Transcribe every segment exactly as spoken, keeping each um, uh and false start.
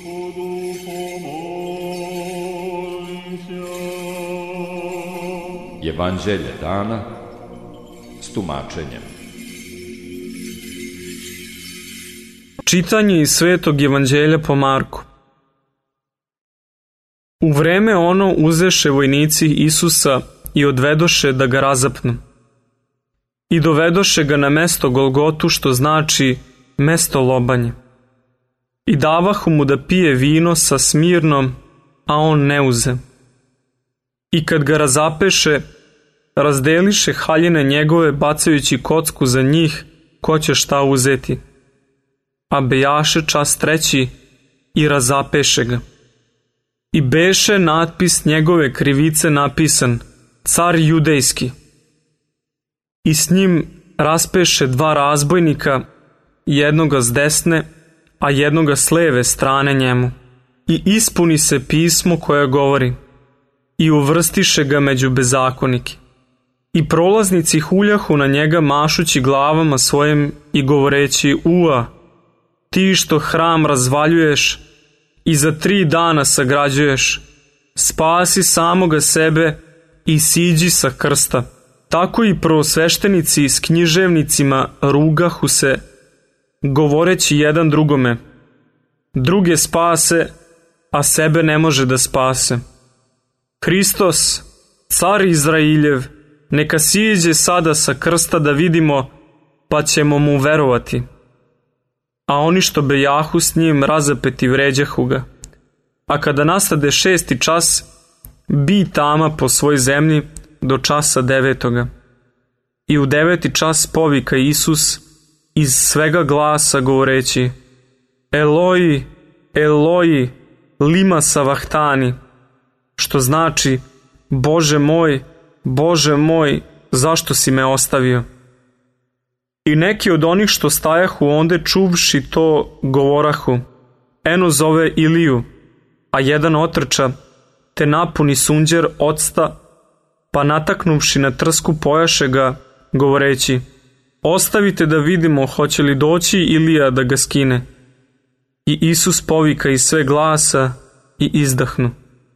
Evanđelje dana s tumačenjem. Čitanje iz Svetog Evanđelja po Marku. U vreme ono uzeše vojnici Isusa i odvedoše da ga razapnu. I dovedoše ga na mesto Golgotu, što znači mesto lobanje. I davahu mu da pije vino sa smirnom, a on ne uze. I kad ga razapeše, razdeliše haljine njegove, bacajući kocku za njih, ko će šta uzeti. A bejaše čas treći i razapeše ga. I beše natpis njegove krivice napisan, car judejski. I s njim raspeše dva razbojnika, jednoga s desne, a jednoga s leve strane njemu. I ispuni se pismo koje govori, i uvrstiše ga među bezakonike. I prolaznici huljahu na njega, mašući glavama svojim i govoreći: Ua, ti što hram razvaljuješ i za tri dana sagrađuješ, spasi samoga sebe i siđi sa krsta. Tako i prvosveštenici s književnicima rugahu se, govoreći jedan drugome: druge spase, a sebe ne može da spase. Hristos, car Izrailjev, neka siđe sada sa krsta da vidimo, pa ćemo mu verovati. A oni što bejahu s njim razapeti vređahu ga. A kada nastade šesti čas, bi tama po svoj zemlji do časa devetoga. I u deveti čas povika Isus iz svega glasa govoreći: Eloi, Eloi, lima savahtani, što znači: Bože moj, Bože moj, zašto si me ostavio? I neki od onih što stajahu onde čuvši to govorahu: Eno zove Iliju, a jedan otrča, te napuni sunđer octa, pa nataknuvši na trsku pojaše ga, govoreći: Ostavite da vidimo hoće li doći Ilija da ga skine. I Isus povika iz sve glasa i izdahnu.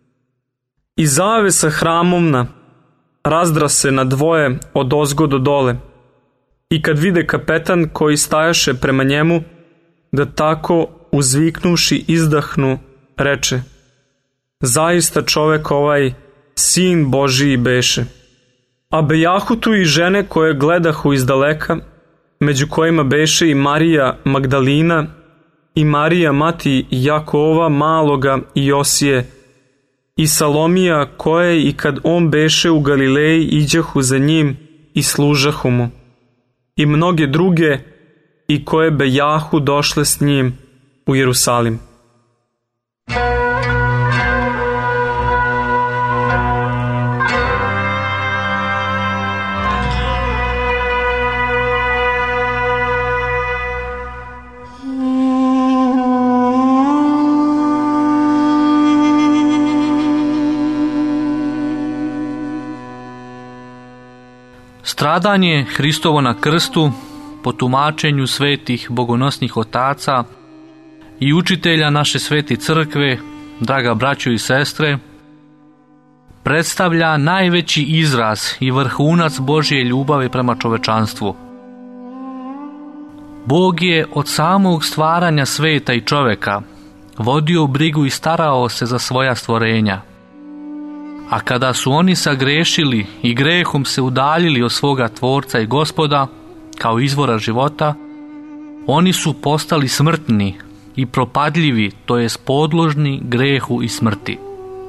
I zavesa hramovna razdra se na dvoje od ozgo do dole. I kad vide kapetan koji stajaše prema njemu, da tako uzviknuvši izdahnu, reče: Zaista čovek ovaj sin Božiji beše. A bejahu tu i žene koje gledahu iz daleka, među kojima beše i Marija Magdalina i Marija mati Jakova maloga i Josije i Salomija, koje i kad on beše u Galileji iđahu za njim i služahu mu, i mnoge druge i koje bejahu došle s njim u Jerusalim. Stradanje Hristovo na krstu, po tumačenju svetih bogonosnih otaca i učitelja naše svete crkve, draga braćo i sestre, predstavlja najveći izraz i vrhunac Božje ljubavi prema čovečanstvu. Bog je od samog stvaranja sveta i čoveka vodio brigu i starao se za svoja stvorenja. A kada su oni sagrešili i grehom se udaljili od svoga Tvorca i Gospoda, kao izvora života, oni su postali smrtni i propadljivi, to jest podložni grehu i smrti.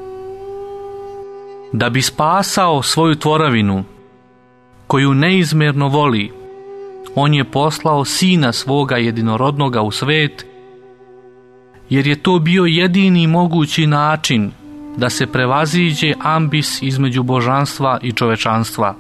Da bi spasao svoju tvorevinu, koju neizmjerno voli, on je poslao Sina svoga jedinorodnoga u svet, jer je to bio jedini mogući način da se prevaziđe ambis između božanstva i čovečanstva.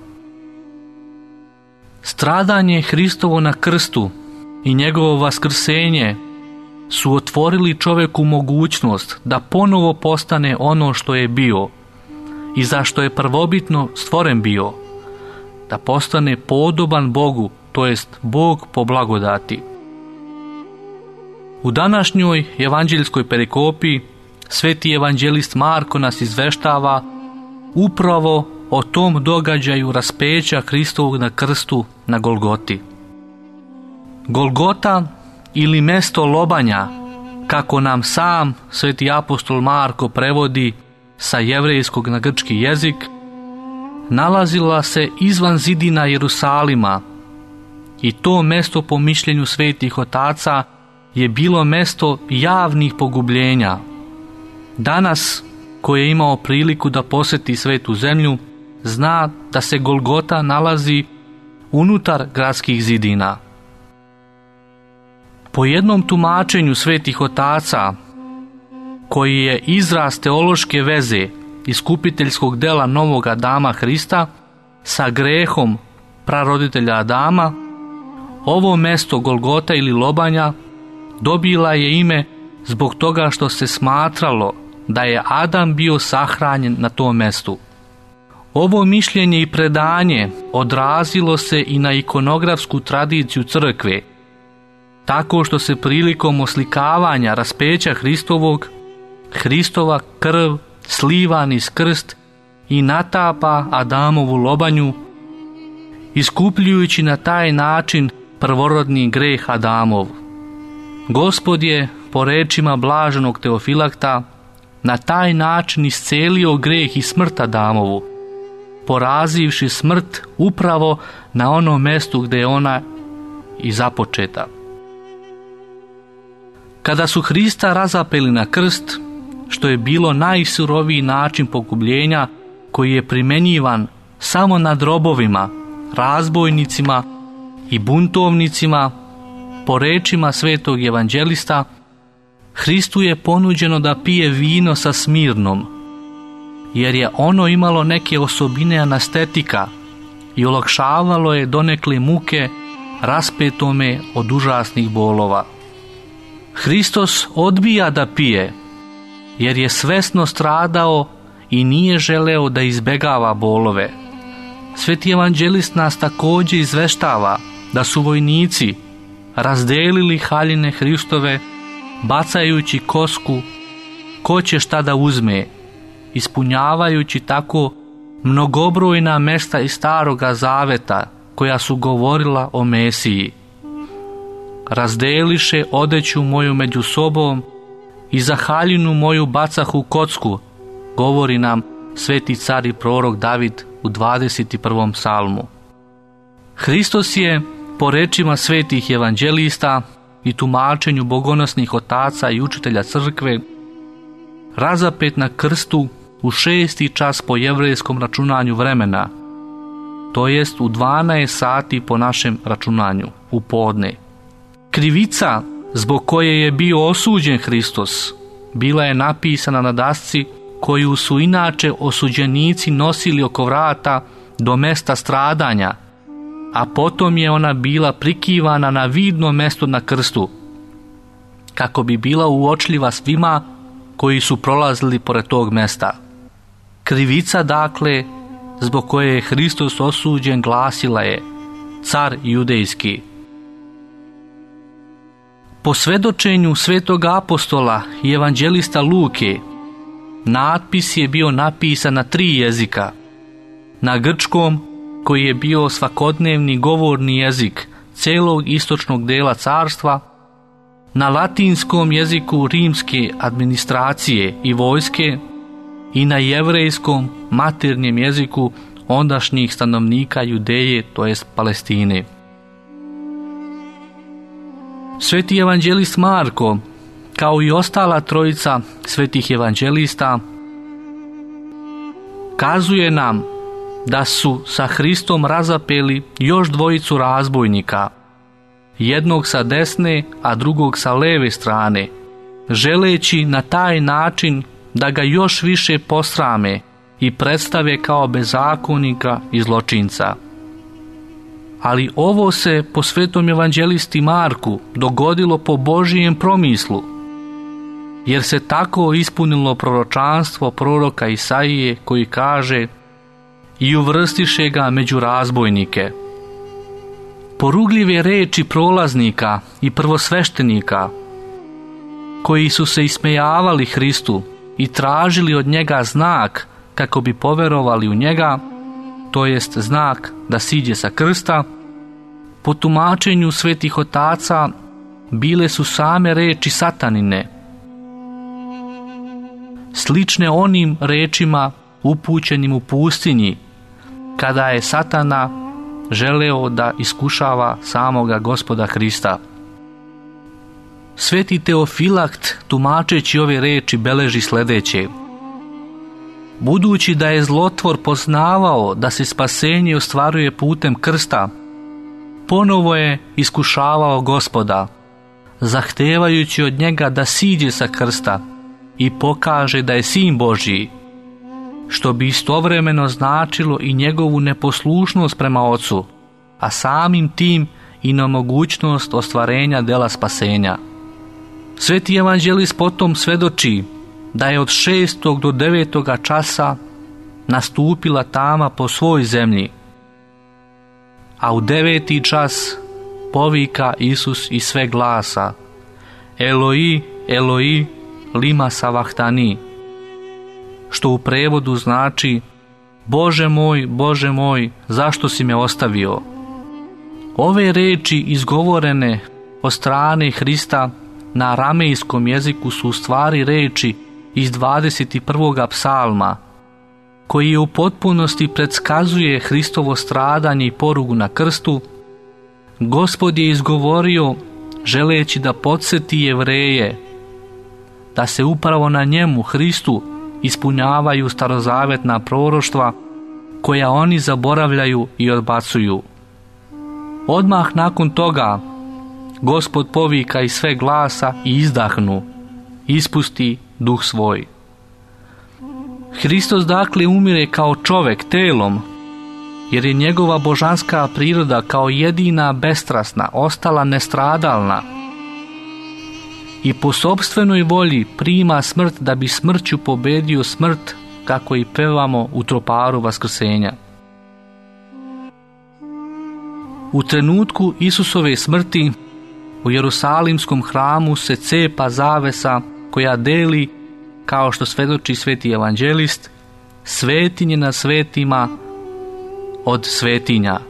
Stradanje Hristovo na krstu i njegovo vaskrsenje su otvorili čoveku mogućnost da ponovo postane ono što je bio i za što je prvobitno stvoren bio, da postane podoban Bogu, to jest Bog po blagodati. U današnjoj evanđeljskoj perikopi sveti evanđelist Marko nas izveštava upravo o tom događaju raspeća Hristovog na krstu na Golgoti. Golgota ili mesto lobanja, kako nam sam sveti apostol Marko prevodi sa jevrejskog na grčki jezik, nalazila se izvan zidina Jerusalima i to mesto po mišljenju svetih otaca je bilo mesto javnih pogubljenja. Danas, ko je imao priliku da posjeti svetu zemlju, zna da se Golgota nalazi unutar gradskih zidina. Po jednom tumačenju svetih otaca, koji je izraz teološke veze iskupiteljskog dela novog Adama Hrista sa grehom praroditelja Adama, ovo mesto Golgota ili lobanja dobila je ime zbog toga što se smatralo da je Adam bio sahranjen na tom mestu. Ovo mišljenje i predanje odrazilo se i na ikonografsku tradiciju crkve, tako što se prilikom oslikavanja raspeća Hristovog, Hristova krv sliva niz krst i natapa Adamovu lobanju, iskupljujući na taj način prvorodni greh Adamov. Gospod je, po rečima blaženog Teofilakta, na taj način iscelio greh i smrt Adamovu, porazivši smrt upravo na onom mestu gdje je ona i započeta. Kada su Hrista razapeli na krst, što je bilo najsuroviji način pogubljenja koji je primjenjivan samo nad robovima, razbojnicima i buntovnicima, po rečima svetog evanđelista, Hristu je ponuđeno da pije vino sa smirnom, jer je ono imalo neke osobine anestetika i olakšavalo je donekle muke raspetome od užasnih bolova. Hristos odbija da pije, jer je svesno stradao i nije želeo da izbegava bolove. Sveti evanđelist nas također izveštava da su vojnici razdelili haljine Hristove, bacajući kosku ko će šta da uzme, ispunjavajući tako mnogobrojna mesta iz Staroga Zaveta koja su govorila o Mesiji. Razdeliše odeću moju među sobom i za haljinu moju bacahu kocku, govori nam sveti car i prorok David u dvadeset prvom psalmu. Hristos je, po rečima svetih evanđelista i tumačenju bogonosnih otaca i učitelja crkve, razapet na krstu u šesti čas po jevrejskom računanju vremena, to jest u dvanaest sati po našem računanju, u podne. Krivica zbog koje je bio osuđen Hristos bila je napisana na dasci koju su inače osuđenici nosili oko vrata do mesta stradanja, a potom je ona bila prikivana na vidno mesto na krstu, kako bi bila uočljiva svima koji su prolazili pored tog mesta. Krivica, dakle, zbog koje je Hristos osuđen, glasila je: car judejski. Po svedočenju svetog apostola i evanđelista Luke, natpis je bio napisan na tri jezika. Na grčkom, koji je bio svakodnevni govorni jezik celog istočnog dela carstva, na latinskom jeziku rimske administracije i vojske i na jevrejskom maternjem jeziku ondašnjih stanovnika Judeje, to jest Palestine. Sveti evanđelist Marko, kao i ostala trojica svetih evanđelista, kazuje nam da su sa Hristom razapeli još dvojicu razbojnika, jednog sa desne, a drugog sa leve strane, želeći na taj način da ga još više posrame i predstave kao bezakonika i zločinca. Ali ovo se po svetom evanđelisti Marku dogodilo po Božijem promislu, jer se tako ispunilo proročanstvo proroka Isaije koji kaže: i uvrstiše ga među razbojnike. Porugljive reči prolaznika i prvosveštenika koji su se ismejavali Hristu i tražili od njega znak kako bi poverovali u njega, to jest znak da siđe sa krsta, po tumačenju svetih otaca bile su same reči satanine, slične onim rečima upućenim u pustinji, kada je Satana želeo da iskušava samoga Gospoda Hrista. Sveti Teofilakt, tumačeći ove reči, beleži sljedeće: budući da je zlotvor poznavao da se spasenje ostvaruje putem krsta, ponovo je iskušavao Gospoda, zahtevajući od njega da siđe sa krsta i pokaže da je sin Božji, što bi istovremeno značilo i njegovu neposlušnost prema Ocu, a samim tim i nemogućnost ostvarenja dela spasenja. Sveti evanđelist potom svedoči da je od šestog do devetoga časa nastupila tama po svoj zemlji, a u deveti čas povika Isus iz sve glasa: Eloi, Eloi, lima savahtani, što u prevodu znači: Bože moj, Bože moj, zašto si me ostavio? Ove reči izgovorene od strane Hrista na aramejskom jeziku su u stvari reči iz dvadeset prvog psalma, koji je u potpunosti predskazuje Hristovo stradanje i porugu na krstu. Gospod je izgovorio želeći da podsjeti Jevreje da se upravo na njemu, Hristu, ispunjavaju starozavetna proroštva koja oni zaboravljaju i odbacuju. Odmah nakon toga Gospod povika iz sve glasa i izdahnu, ispusti duh svoj. Hristos dakle umire kao čovjek telom, jer je njegova božanska priroda kao jedina bestrasna ostala nestradalna i po sopstvenoj volji prima smrt da bi smrću pobedio smrt, kako i pevamo u troparu vaskrsenja. U trenutku Isusove smrti u Jerusalimskom hramu se cepa zavesa koja deli, kao što svedoči sveti evanđelist, svetinje na svetima od svetinja.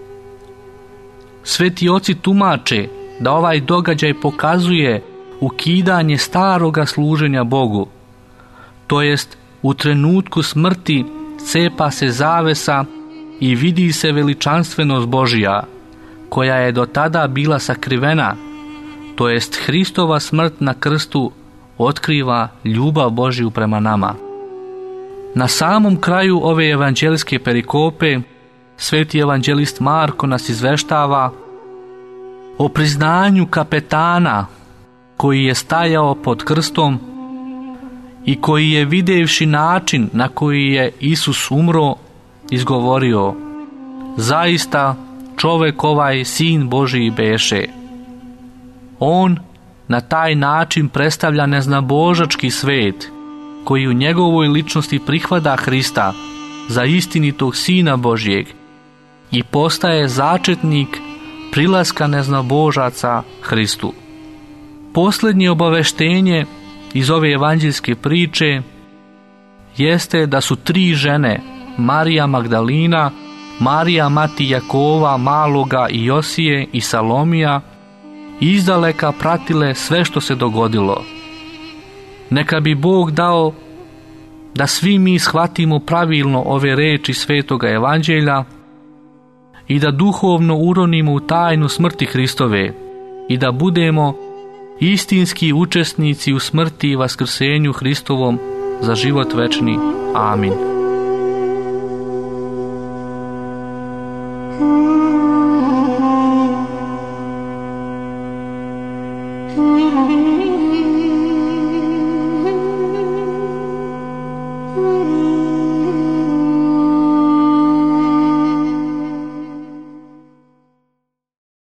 Sveti oci tumače da ovaj događaj pokazuje ukidanje staroga služenja Bogu, to jest u trenutku smrti cepa se zavesa i vidi se veličanstvenost Božja, koja je do tada bila sakrivena, to jest Hristova smrt na krstu otkriva ljubav Božju prema nama. Na samom kraju ove evanđelske perikope sveti evanđelist Marko nas izveštava o priznanju kapetana koji je stajao pod krstom i koji je, vidjevši način na koji je Isus umro, izgovorio: zaista čovjek ovaj sin Božji beše. On na taj način predstavlja neznabožački svet koji u njegovoj ličnosti prihvata Hrista za istinitog sina Božjeg i postaje začetnik prilaska neznabožaca Hristu. Posljednje obaveštenje iz ove evanđelske priče jeste da su tri žene, Marija Magdalina, Marija mati Jakova maloga i Josije i Salomija, izdaleka pratile sve što se dogodilo. Neka bi Bog dao da svi mi shvatimo pravilno ove reči svetoga evanđelja i da duhovno uronimo u tajnu smrti Hristove i da budemo istinski učesnici u smrti i vaskrsenju Hristovom za život večni. Amin.